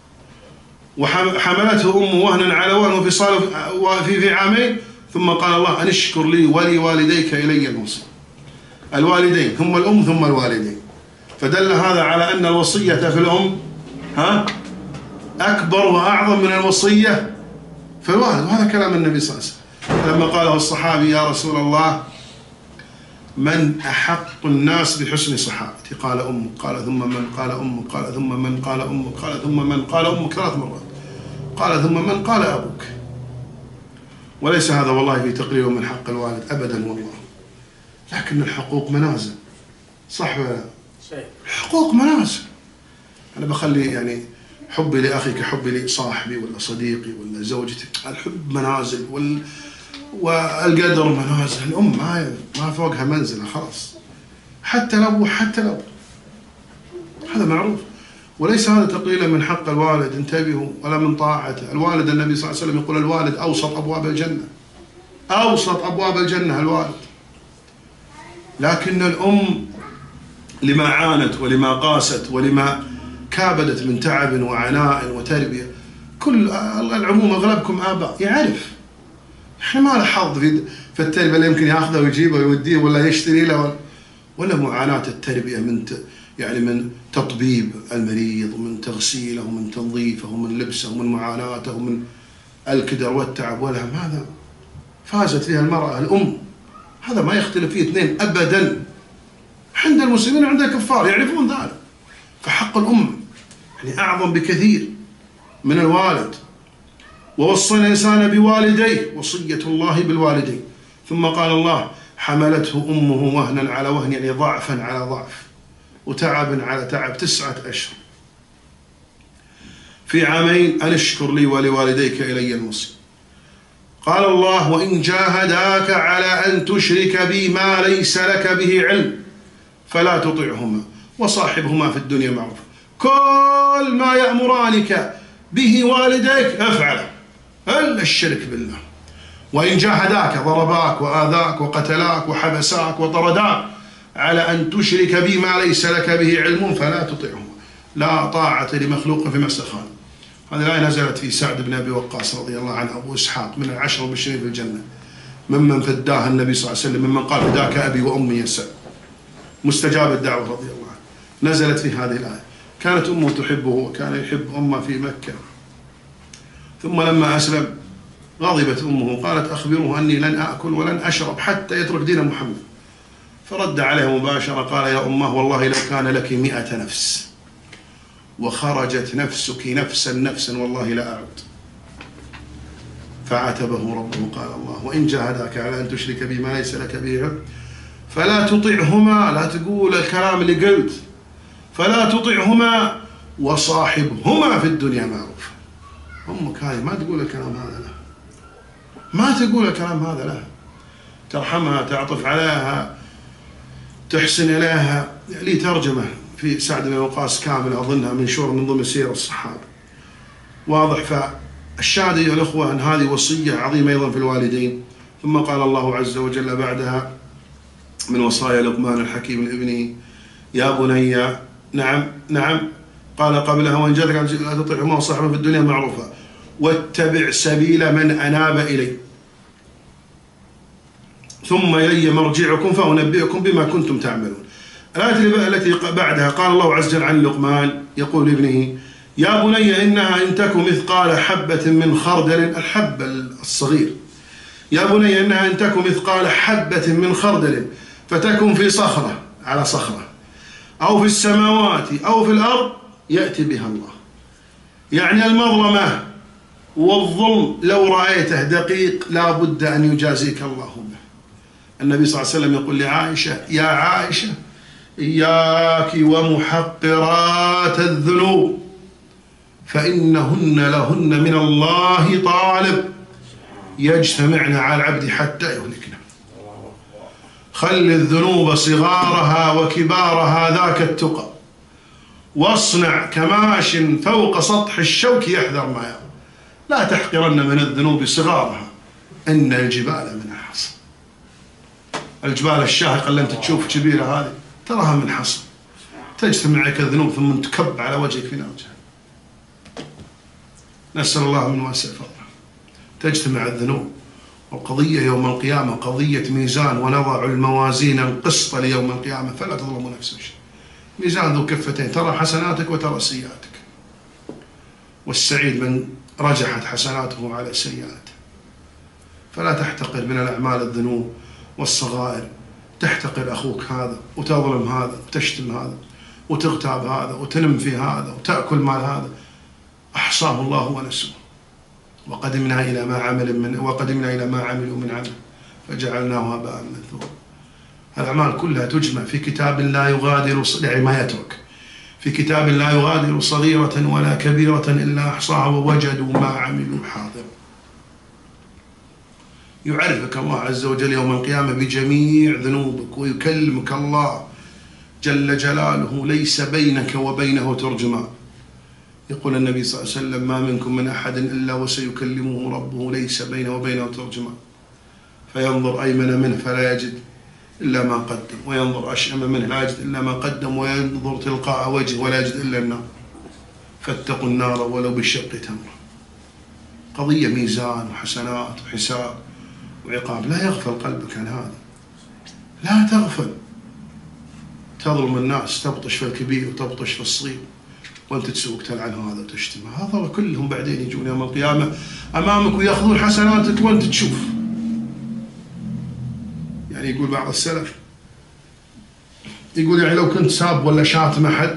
وحملته أمه وهنا على وهن وفصاله في في عامين ثم قال الله أن اشكر لي ولوالديك إلي المصير. الوالدين ثم الأم ثم الوالدين، فدل هذا على أن الوصية في الأم ها أكبر وأعظم من الوصية في الوالد. وهذا كلام النبي صلى الله عليه وسلم لما قاله الصحابي يا رسول الله من أحق الناس بحسن صحابتي؟ قال أمك، قال ثم من؟ قال أمك، قال ثم من؟ قال أمك، قال ثم من؟ قال أمك ثلاث مرات، قال ثم من؟ قال أبوك. وليس هذا والله في تقليل من حق الوالد أبدا والله، لكن الحقوق منازل، صح ولا لا؟ الحقوق منازل. أنا بخلي يعني حبي لأخي كحبي لصاحبي ولا صديقي ولا زوجتي، الحب منازل وال... والقدر منازل. الأم ما ما فوقها منزلة خلاص، حتى الأب حتى الأب هذا معروف، وليس هذا تقليلا من حق الوالد، انتبهوا، ولا من طاعته. الوالد النبي صلى الله عليه وسلم يقول الوالد أوسط أبواب الجنة، أوسط أبواب الجنة الوالد. لكن الأم لما عانت ولما قاست ولما كابدت من تعب وعناء وتربية، كل العموم أغلبكم آباء يعرف، احنا ما له حظ في في التربية اللي يمكن ياخذه ويجيبه ويوديه ولا يشتري له، ولا معاناة التربية من يعني من تطبيب المريض ومن تغسيله ومن تنظيفه ومن لبسه ومن معاناته ومن الكدر والتعب، ولا هذا فازت فيها المرأة الأم، هذا ما يختلف فيه اثنين أبدا. عند المسلمين وعند الكفار يعرفون ذلك. فحق الأم يعني أعظم بكثير من الوالد. ووصينا الإنسان بوالديه، وصية الله بالوالدين. ثم قال الله حملته أمه وهنا على وهن، يعني ضعفا على ضعف وتعب على تعب، تسعة أشهر في عامين أن اشكر لي ولوالديك إلي المصير. قال الله وإن جاهداك على أن تشرك بي ما ليس لك به علم فلا تطعهما وصاحبهما في الدنيا معروف. كل ما يأمرانك به والديك افعله إلا الشرك بالله. وإن جاهداك ضرباك وآذاك وقتلاك وحبساك وطرداك على أن تشرك بي ما ليس لك به علم فلا تطعهما. لا طاعة لمخلوق في معصية الخالق. هذه الآية نزلت في سعد بن أبي وقاص رضي الله عنه أبو إسحاق من العشر المبشرين في الجنة، ممن فداه النبي صلى الله عليه وسلم، ممن قال فداك أبي وأمي يا سعد، مستجاب الدعوة رضي الله عنه. نزلت في هذه الآية. كانت أمه تحبه وكان يحب أمه في مكة، ثم لما أسلم غضبت أمه قالت أخبروه أني لن أأكل ولن أشرب حتى يترك دين محمد. فرد عليها مباشرة قال يا أمه والله لو كان لك مئة نفس وخرجت نفسك نفسا نفسا والله لا أعود. فعاتبه ربه قال الله وإن جاهداك على أن تشرك بي ما ليس لك به علم فلا تطعهما. لا تقول الكلام اللي قلت، فلا تطعهما وصاحبهما في الدنيا معروف. أمك هذه ما تقول الكلام هذا لها، ما تقول الكلام هذا لها، ترحمها، تعطف عليها، تحسن إليها. لي ترجمة في سعد بن وقاص كامل أظنها منشورة من ضمن سير الصحابة، واضح. فالشاهد أيها الأخوة أن هذه وصية عظيمة أيضا في الوالدين. ثم قال الله عز وجل بعدها من وصايا لقمان الحكيم لابنه يا بني، نعم نعم قال قبلها وإن جاءك لا تطعهما وصاحبهما في الدنيا معروفا واتبع سبيل من أناب إلي ثم إلي مرجعكم فأنبئكم بما كنتم تعملون. الآية التي بعدها قال الله عز وجل عن لقمان يقول لابنه يا بني إنها إن تك مثقال حبة من خردل، الحب الصغير، يا بني إنها إن تك مثقال حبة من خردل فتكن في صخرة، على صخرة، أو في السماوات أو في الأرض يأتي بها الله. يعني المظلمة والظلم لو رأيته دقيق لا بد أن يجازيك الله به. النبي صلى الله عليه وسلم يقول لعائشة يا عائشة إياك ومحقرات الذنوب فإنهن لهن من الله طالب يجتمعن على العبد حتى يهلكنا. خل الذنوب صغارها وكبارها ذاك التقى، واصنع كماش فوق سطح الشوك يحذر ما يرى. لا تحقرن من الذنوب صغارها إن الجبال من الحصى. الجبال الشاهقة اللي أنت تشوف كبيرة هذه تراها من حصى، تجتمع عليك الذنوب ثم تكب على وجهك في نار جهنم. نسأل الله من واسع فضله. تجتمع الذنوب، والقضية يوم القيامة قضية ميزان، ونضع الموازين القسط ليوم القيامة فلا تظلم نفس شيء. ميزان ذو كفتين، ترى حسناتك وترى سيئاتك، والسعيد من رجحت حسناته على سيئاته. فلا تحتقر من الأعمال الذنوب والصغائر، تحتقر أخوك هذا وتظلم هذا وتشتم هذا وتغتاب هذا وتنم في هذا وتأكل مال هذا. أحصاه الله ونسوه وقدمنا إلى ما عمل من وقدمنا إلى ما عملوا من عمل فجعلناه هباء منثورا. الأعمال كلها تجمع في كتاب لا يغادر، يعني ما يترك، في كتاب لا يغادر صغيرة ولا كبيرة إلا أحصاها ووجدوا ما عملوا حاضرا. يعرفك الله عز وجل يوم القيامة بجميع ذنوبك، ويكلمك الله جل جلاله ليس بينك وبينه ترجمان. يقول النبي صلى الله عليه وسلم: ما منكم من أحد إلا وسيكلمه ربه ليس بينه وبينه ترجمان، فينظر أيمن منه فلا يجد إلا ما قدم، وينظر أشأم منه لا يجد إلا ما قدم، وينظر تلقاء وجهه ولا يجد إلا النار، فاتقوا النار ولو بالشق تمرة. قضية ميزان وحسنات وحساب وعقاب، لا يغفل قلبك عن هذا، لا تغفل. تظلم الناس، تبطش في الكبير وتبطش في الصغير، وانت تسوق تلعن هذا وتشتم هذا، كلهم بعدين يجون يوم القيامة أمامك ويأخذون حسناتك وانت تشوف. يعني يقول بعض السلف، يقول يعني لو كنت ساب ولا شاتم أحد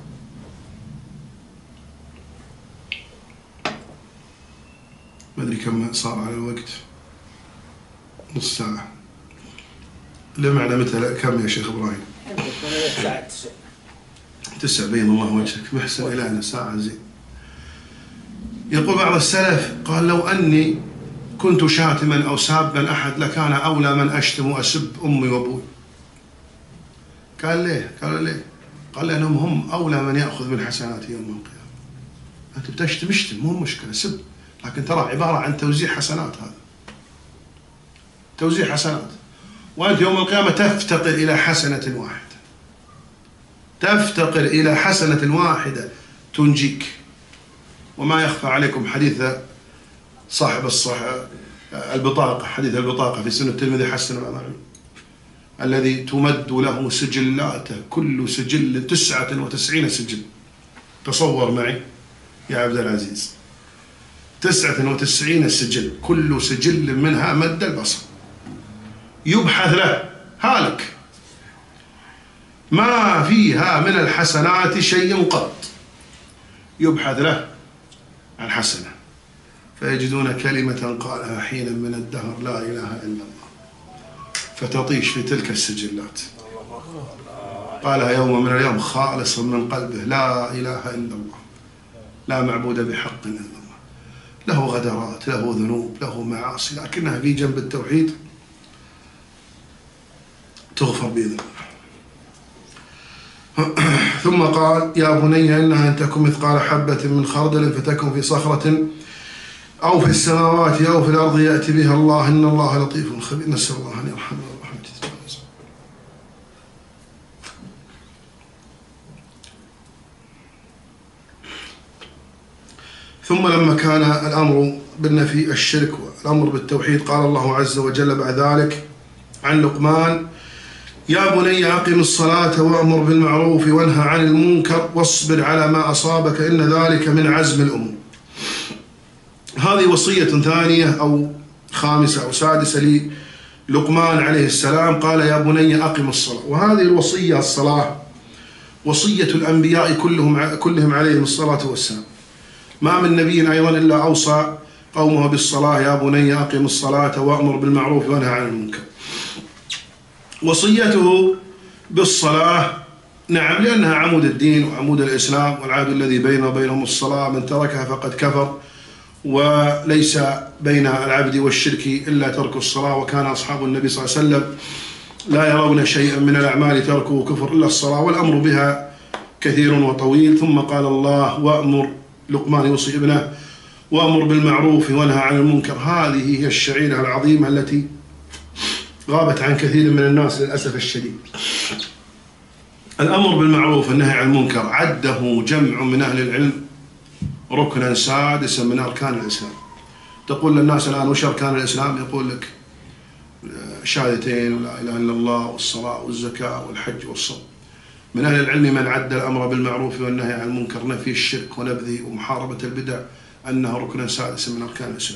ما أدري كم صار على الوقت، نص ساعة، لمعنا متى كم يا شيخ إبراهيم؟ ساعة تسع تسع بين الله وجهك، محسن إلهنا ساعة زين. يقول بعض السلف قال: لو أني كنت شاتما أو سابا أحد لكان أولى من أشتم وأسب أمي وأبوي. قال ليه؟ قال ليه؟ قال لأنهم هم أولى من يأخذ من حسناتي يوم القيامة. أنت بتشتم اشتم، مو مشكلة، سب، لكن ترى عبارة عن توزيع حسنات، هذا توزيع حسنات، وأنت يوم القيامة تفتقر إلى حسنة واحدة، تفتقر إلى حسنة واحدة تنجيك. وما يخفى عليكم حديث صاحب الصح البطاقة، حديث البطاقة في سنة الترمذي حسن الأمام، الذي تمد له سجلاته، كل سجل تسعة وتسعين سجل. تصور معي يا عبد العزيز، تسعة وتسعين سجل، كل سجل منها مد البصر، يبحث له هالك، ما فيها من الحسنات شيء قط، يبحث له عن حسنة، فيجدون كلمة قالها حينا من الدهر لا إله إلا الله، فتطيش في تلك السجلات، قالها يوم من اليوم خالصا من قلبه، لا إله إلا الله، لا معبود بحق إلا الله. له غدرات، له ذنوب، له معاصي، لكنها في جنب التوحيد تغفر بإذن الله. ثم قال: يا بني إنها إن تكن مثقال حبة من خردل فتكن في صخرة أو في السماوات أو في الأرض يأتي بها الله إن الله لطيف خبير. نسأل الله أن يرحمنا ورحمته تجاوز. ثم لما كان الأمر بالنفي الشرك والأمر بالتوحيد، قال الله عز وجل بعد ذلك عن لقمان: يا بني أقم الصلاة وأمر بالمعروف وانهى عن المنكر واصبر على ما أصابك إن ذلك من عزم الأمور. هذه وصية ثانية أو خامسة أو سادسة للقمان عليه السلام، قال: يا بني أقم الصلاة. وهذه الوصية الصلاة وصية الأنبياء كلهم كلهم عليهم الصلاة والسلام. ما من نبي أيضا إلا أوصى قومه بالصلاة: يا بني أقم الصلاة وأمر بالمعروف وانهى عن المنكر. وصيته بالصلاة نعم، لأنها عمود الدين وعمود الإسلام، والعهد الذي بينه وبينهم الصلاة، من تركها فقد كفر، وليس بين العبد والشرك إلا ترك الصلاة. وكان أصحاب النبي صلى الله عليه وسلم لا يرون شيئا من الأعمال تركه كفر إلا الصلاة، والأمر بها كثير وطويل. ثم قال الله: وأمر، لقمان يوصي ابنه: وأمر بالمعروف وانهى عن المنكر. هذه هي الشعيرة العظيمة التي غابت عن كثير من الناس للأسف الشديد. الأمر بالمعروف والنهي عن المنكر عده جمع من أهل العلم ركنا سادسا من أركان الإسلام. تقول للناس الآن: وش أركان الإسلام؟ يقول لك شهادتين ولا إله إلا الله والصلاة والزكاة والحج والصوم. من أهل العلم من عد الأمر بالمعروف والنهي عن المنكر، نفي الشرك ونبذه ومحاربة البدع، أنه ركنا سادسا من أركان الإسلام.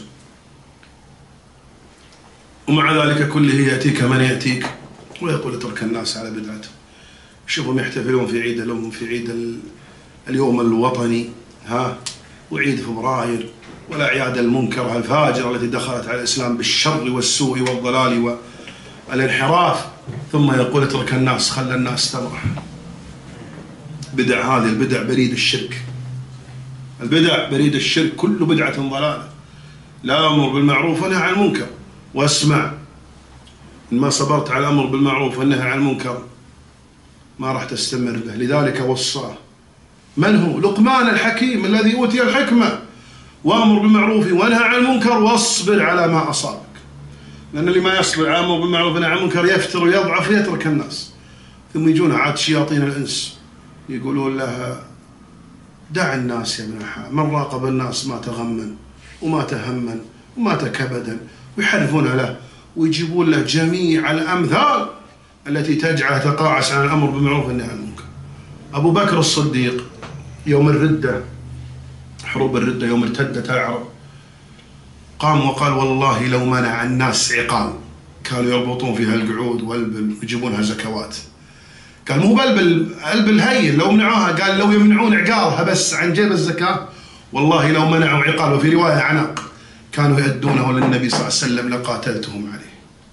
ومع ذلك كله يأتيك من يأتيك ويقول اترك الناس على بدعته. شوفهم يحتفلون في عيد الأم، في عيد اليوم الوطني، ها، وعيد فبراير، والأعياد المنكرة الفاجرة التي دخلت على الإسلام بالشر والسوء والضلال والانحراف، ثم يقول اترك الناس، خلى الناس تمرح. بدع، هذه البدع بريد الشرك، البدع بريد الشرك، كل بدعة ضلالة. لا أمر بالمعروف ونهى عن المنكر. واسمع، إن ما صبرت على الأمر بالمعروف والنهي عن المنكر ما راح تستمر به. لذلك وصاه. من هو؟ لقمان الحكيم الذي أوتي الحكمة. وأمر بالمعروف وانهى عن المنكر واصبر على ما أصابك. لأن اللي ما يصبر على أمر بالمعروف وانهى عن المنكر يفتر ويضعف ويترك الناس. ثم يجون عاد شياطين الإنس يقولون له دع الناس يا ابن الحلال، من راقب الناس ما تغمن وما تهمن وما تكبدا، ويحرفون له ويجيبون له جميع الأمثال التي تجعله يتقاعس عن الأمر بالمعروف والنهي عن المنكر. أبو بكر الصديق يوم الردة، حروب الردة، يوم ارتدت العرب، قام وقال والله لو منع الناس عقال، كانوا يربطون فيها القعود والبل ويجيبونها زكوات. قال مو بلبل البل هين، لو منعوها، قال لو يمنعون عقالها بس عن جيب الزكاة والله لو منعوا عقال، وفي رواية عناق، كانوا يؤدونه للنبي صلى الله عليه وسلم لقاتلتهم عليه.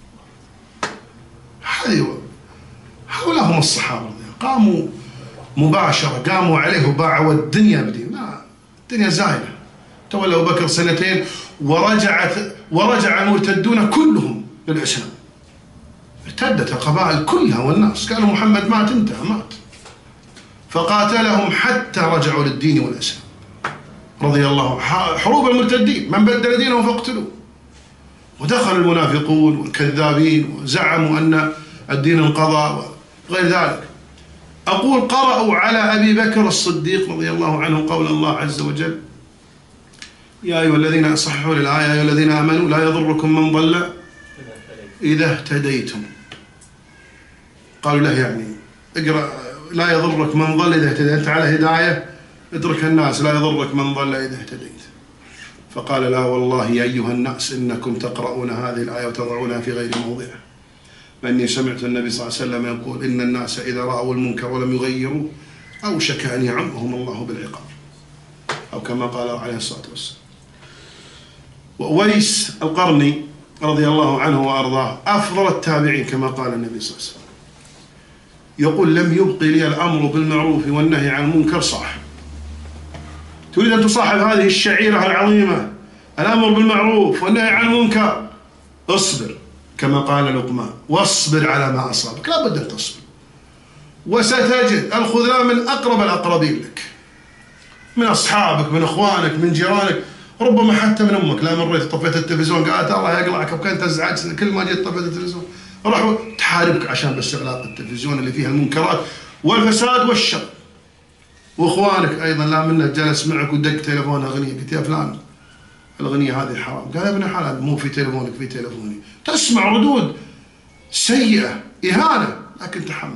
هذه هؤلاء هم الصحابة، قاموا مباشرة، قاموا عليه وباعوا الدنيا بدين. لا، الدنيا زايلة. تولى أبو بكر سنتين ورجعت ورجع المرتدون كلهم للإسلام. ارتدت القبائل كلها والناس قالوا محمد مات، انتهى مات. فقاتلهم حتى رجعوا للدين والإسلام رضي الله. حروب المرتدين، من بدل دينه فاقتلوه. ودخل المنافقون والكذابين وزعموا أن الدين انقضى وغير ذلك. أقول قرأوا على أبي بكر الصديق رضي الله عنه قول الله عز وجل يا أيها الذين صححوا للآية يا أيها الذين آمنوا لا يضركم من ضل إذا اهتديتم. قالوا له يعني اقرأ لا يضرك من ضل إذا اهتديت، أنت على هداية اترك الناس، لا يضرك من ضل إذا اهتديت. فقال لا والله يا أيها الناس إنكم تقرؤون هذه الآية وتضعونها في غير موضعها، فإني سمعت النبي صلى الله عليه وسلم يقول إن الناس إذا رأوا المنكر ولم يغيروا أوشك أن يعمهم الله بالعقاب، أو كما قال عليه الصلاة والسلام. وأويس القرني رضي الله عنه وأرضاه أفضل التابعين كما قال النبي صلى الله عليه وسلم، يقول لم يبقي لي الأمر بالمعروف والنهي عن المنكر صاحب. تريد أن تصاحب هذه الشعيرة العظيمة، الأمر بالمعروف والنهي عن المنكر، اصبر كما قال لقمان، واصبر على ما أصابك، لا بد أن تصبر. وستجد الخذلان من أقرب الأقربين لك، من أصحابك، من أخوانك، من جيرانك، ربما حتى من أمك. لا مريت طفيت التلفزيون قالت الله يقلعك وكنت أزعجتني، كل ما جيت طفيت التلفزيون راحوا تحاربك عشان بس إغلاق التلفزيون اللي فيها المنكرات والفساد والشر. واخوانك ايضا لا منه جلس معك ودق تليفون اغنيه، قلت يا فلان الاغنيه هذه حرام، قال يا ابن حلال مو في تليفونك في تليفوني. تسمع ردود سيئه، اهانه، لكن تحمل.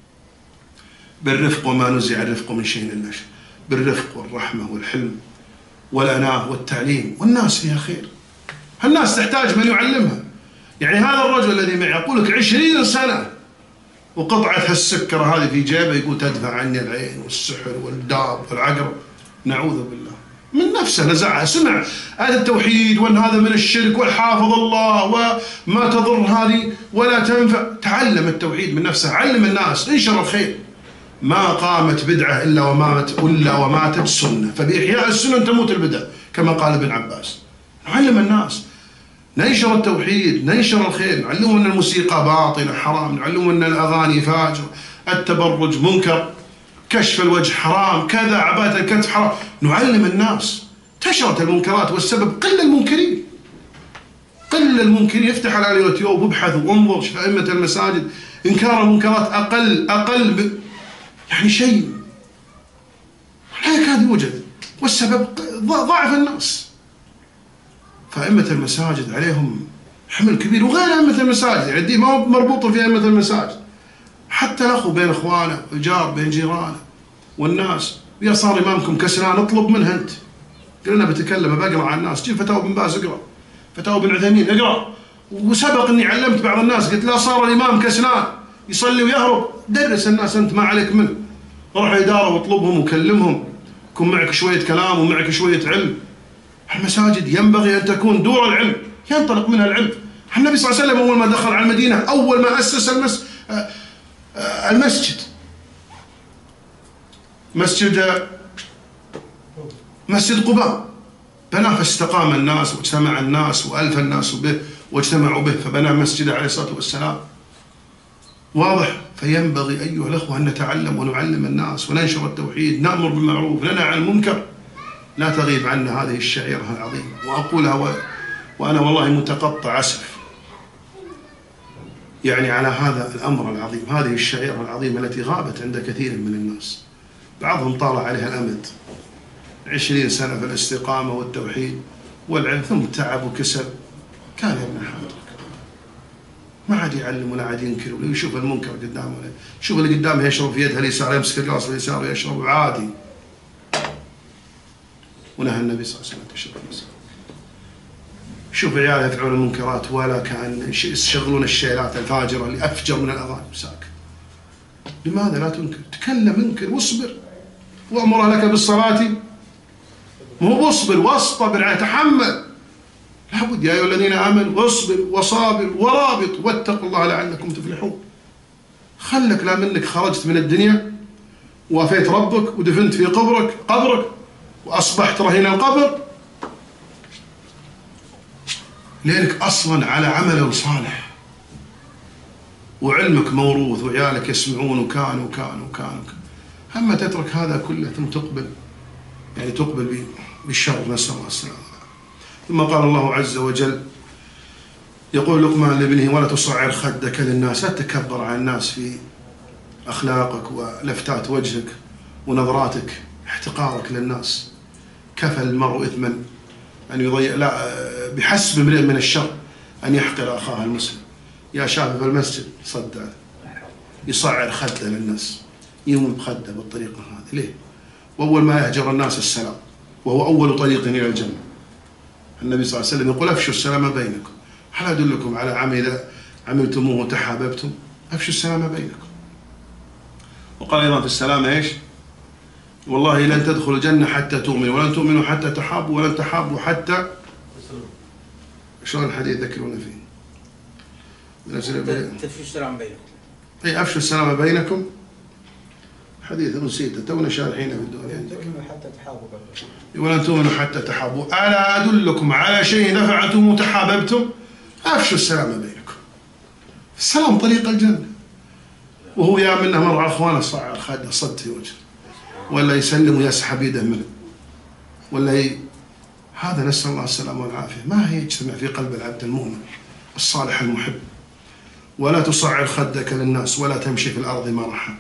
بالرفق، وما نزع الرفق من شيء الا شيء، بالرفق والرحمه والحلم والاناه والتعليم، والناس فيها خير. هالناس تحتاج من يعلمها. يعني هذا الرجل الذي معي يقول لك عشرين سنه وقطعة هالسكرة هذه في جيبه، يقول تدفع عني العين والسحر والداب والعقرب، نعوذ بالله. من نفسه نزعها، سمع آية التوحيد وأن هذا من الشرك والحافظ الله وما تضر هذه ولا تنفع، تعلم التوحيد من نفسه، علم الناس، انشر الخير. ما قامت بدعة إلا وماتت إلا وماتت سنة، فبإحياء السنة تموت البدع كما قال ابن عباس. نعلم الناس، ننشر التوحيد، ننشر الخير، نعلمهم أن الموسيقى باطلة حرام، نعلمهم أن الأغاني فاجر، التبرج منكر، كشف الوجه حرام، كذا، عباية الكتف حرام، نعلم الناس. انتشرت المنكرات والسبب قل المنكرين، قل المنكرين. يفتح على اليوتيوب وابحث وانظر في أئمة المساجد إنكار المنكرات أقل أقل ب... يعني شيء لا يكاد يوجد، والسبب ضعف الناس. فأئمة المساجد عليهم حمل كبير، وغير أئمة المساجد، يعني دي ما هو مربوط في أئمة المساجد، حتى الأخو بين إخوانه، الجار بين جيرانه والناس. يا صار إمامكم كسلان اطلب منه أنت، قلنا بتكلم بقرأ على الناس، جيب فتاوى بن باز اقرأ، فتاوى بن عثيمين اقرأ. وسبق إني علمت بعض الناس قلت لا صار الإمام كسلان يصلي ويهرب، درس الناس أنت ما عليك منه، روح إدارة واطلبهم وكلمهم، يكون معك شوية كلام ومعك شوية علم. المساجد ينبغي أن تكون دور العلم، ينطلق منها العلم. النبي صلى الله عليه وسلم أول ما دخل على المدينة أول ما أسس المس... المسجد مسجد مسجد قباء، بناه فاستقام الناس واجتمع الناس وألف الناس به واجتمعوا به، فبنى مسجد عليه الصلاة والسلام. واضح؟ فينبغي أيها الأخوة أن نتعلم ونعلم الناس وننشر التوحيد، نأمر بالمعروف ننهى عن المنكر، لا تغيب عنا هذه الشعيرة العظيمة. وأقولها و... وأنا والله متقطع أسف يعني على هذا الأمر العظيم، هذه الشعيرة العظيمة التي غابت عند كثير من الناس. بعضهم طال عليها الأمد عشرين سنة في الاستقامة والتوحيد والعلم، ثم تعب وكسل، كان يبنى حاضرك ما عاد يعلم ولا عاد ينكر ولا يشوف المنكر قدامه، شوف اللي قدامه يشرب في يدها اليسار، يمسك القاص اليسار ويشرب عادي. ونهى النبي صلى الله عليه وسلم تشرب اليسار. شوف عياله يفعلون المنكرات ولا كأن يشغلون الشيلات الفاجرة اللي أفجر من الأغاني ساكت. لماذا لا تنكر؟ تكلم، انكر واصبر. وأمر لك بالصلاة، مو واصبر واصطبر يعني تحمل، لابد يا أيها الذين آمنوا واصبر وصابر ورابط واتقوا الله لعلكم تفلحون. خلك لا منك خرجت من الدنيا وافيت ربك ودفنت في قبرك قبرك وأصبحت رهين القبر لأنك أصلا على عمل صالح وعلمك موروث وعيالك يسمعون وكان وكان وكان وكان. أما تترك هذا كله ثم تقبل يعني تقبل بالشر، نسأل الله السلامة. ثم قال الله عز وجل يقول لقمان لابنه ولا تصعر خدك للناس، لا تتكبر على الناس في أخلاقك ولفتات وجهك ونظراتك، احتقارك للناس. كفى المرء إثما أن يضيع، لا بحسب امرئ من الشر أن يحقر أخاه المسلم. يا شاب في المسجد صدع يصعر خده للناس، يوم بخده بالطريقة هذه ليه؟ وأول ما يهجر الناس السلام، وهو أول طريق إلى الجنة. النبي صلى الله عليه وسلم يقول أفشوا السلام بينكم، هل أدلكم على عمل إذا عملتموه تحاببتم؟ أفشوا السلام بينكم. وقال أيضا في السلام إيش؟ والله لن تدخلوا الجنة حتى تؤمنوا، ولن تؤمنوا حتى تحابوا، ولن تحابوا حتى شلون الحديث ذكرونا فيه؟ تفشوا السلام بينكم. أي أفشوا السلام بينكم، حديث نسيته تونا شارحينه في الدنيا. ولن تؤمنوا حتى تحابوا. ولن تؤمنوا حتى تحابوا، ألا أدلكم على شيء إذا فعلتم تحاببتم؟ أفشوا السلام بينكم. السلام طريق الجنة. وهو يا منه مرة أخوانه صعر خده صد في وجهه، ولا يسلم ويسحب يده منه، ولا ي... هذا نسأل الله السلامة والعافية. ما هي يجتمع في قلب العبد المؤمن الصالح المحب. ولا تصعر خدك للناس ولا تمشي في الأرض مرحا.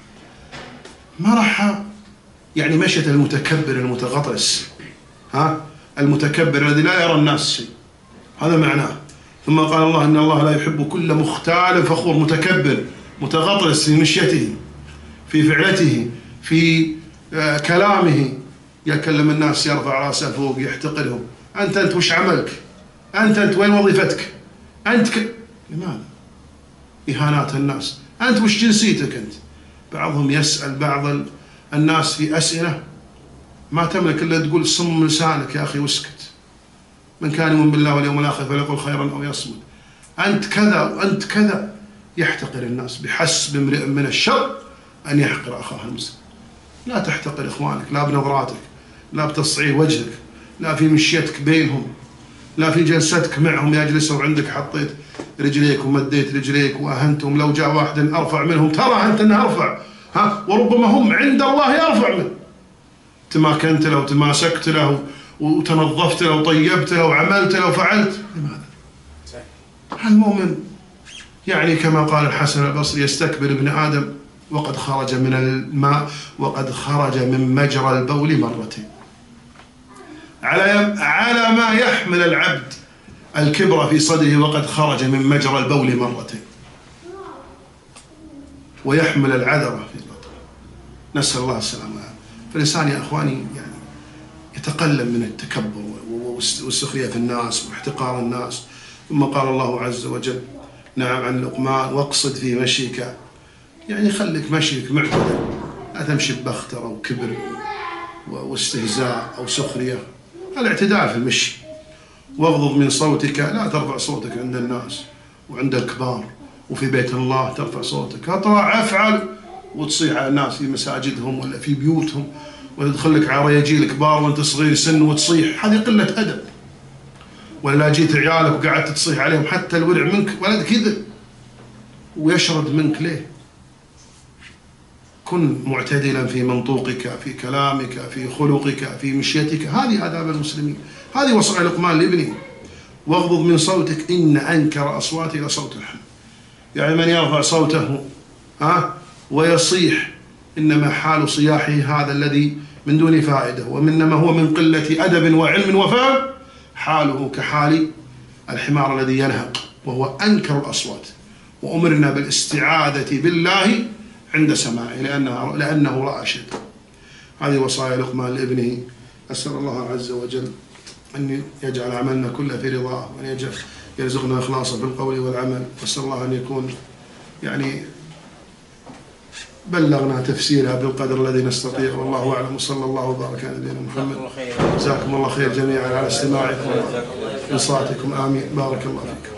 مرحا يعني مشية المتكبر المتغطرس، ها المتكبر الذي لا يرى الناس شيء، هذا معناه. ثم قال الله إن الله لا يحب كل مختال فخور، متكبر متغطرس في مشيته في فعلته في آه كلامه، يكلم الناس يرفع راسه فوق يحتقرهم. أنت أنت وش عملك؟ أنت أنت وين وظيفتك؟ أنت ك... لماذا؟ إهانات الناس. أنت وش جنسيتك أنت؟ بعضهم يسأل بعض الناس في أسئلة ما تملك إلا تقول صم لسانك يا أخي واسكت. من كان يؤمن بالله واليوم الآخر فليقل خيرا أو يصمت. أنت كذا وأنت كذا، يحتقر الناس بحسب امرئ من الشر أن يحقر أخاه المسلم. لا تحتقر إخوانك، لا بنظراتك، لا بتصعيد وجهك، لا في مشيتك بينهم، لا في جلستك معهم يجلسوا عندك حطيت رجليك ومديت رجليك وأهنتهم. لو جاء واحد أرفع منهم ترى أنت أنه أرفع، ها وربما هم عند الله أرفع منه. تماكنت له وتماسكت له وتنظفت له وطيبت له وعملت له وفعلت، لماذا؟ المؤمن يعني كما قال الحسن البصري يستكبر ابن آدم وقد خرج من الماء وقد خرج من مجرى البول مرتين. على على ما يحمل العبد الكبر في صدره وقد خرج من مجرى البول مرتين، ويحمل العذرة في بطنه، نسأل الله السلامة. فالإنسان يا أخواني يعني يتقلل من التكبر والسخرية في الناس واحتقار الناس. ثم قال الله عز وجل نعم عن لقمان واقصد في مشيك، يعني خليك مشيك معتدل، لا تمشي ببختر أو كبر واستهزاء أو سخرية، الاعتدال في المشي. واغضض من صوتك، لا ترفع صوتك عند الناس وعند الكبار، وفي بيت الله ترفع صوتك، اطلع افعل وتصيح على الناس في مساجدهم ولا في بيوتهم، وتدخل لك على رجال كبار وانت صغير سن وتصيح، هذه قلة أدب. ولا جيت عيالك وقعدت تصيح عليهم حتى الورع منك ولد كذا ويشرد منك ليه؟ كن معتدلا في منطوقك، في كلامك، في خلقك، في مشيتك. هذه آداب المسلمين، هذه وصايا لقمان لابنه. واغضض من صوتك إن أنكر أصواتي لصوت الحمير. يعني من يرفع صوته ها ويصيح إنما حال صياحه هذا الذي من دون فائدة، وإنما هو من قلة أدب وعلم وفهم، حاله كحال الحمار الذي ينهق، وهو أنكر الأصوات. وأمرنا بالاستعاذة بالله عند سماعه لأنه, لأنه رأى شيء. هذه وصايا لقمان لابنه. أسأل الله عز وجل أن يجعل عملنا كله في رضاه، وأن يجعل يرزقنا إخلاصا في القول والعمل. وأسأل الله أن يكون يعني بلغنا تفسيرها بالقدر الذي نستطيع، والله أعلم. صلى الله وبارك على نبينا محمد. جزاكم الله خير جميعا على استماعكم وإنصاتكم. آمين. بارك الله فيكم.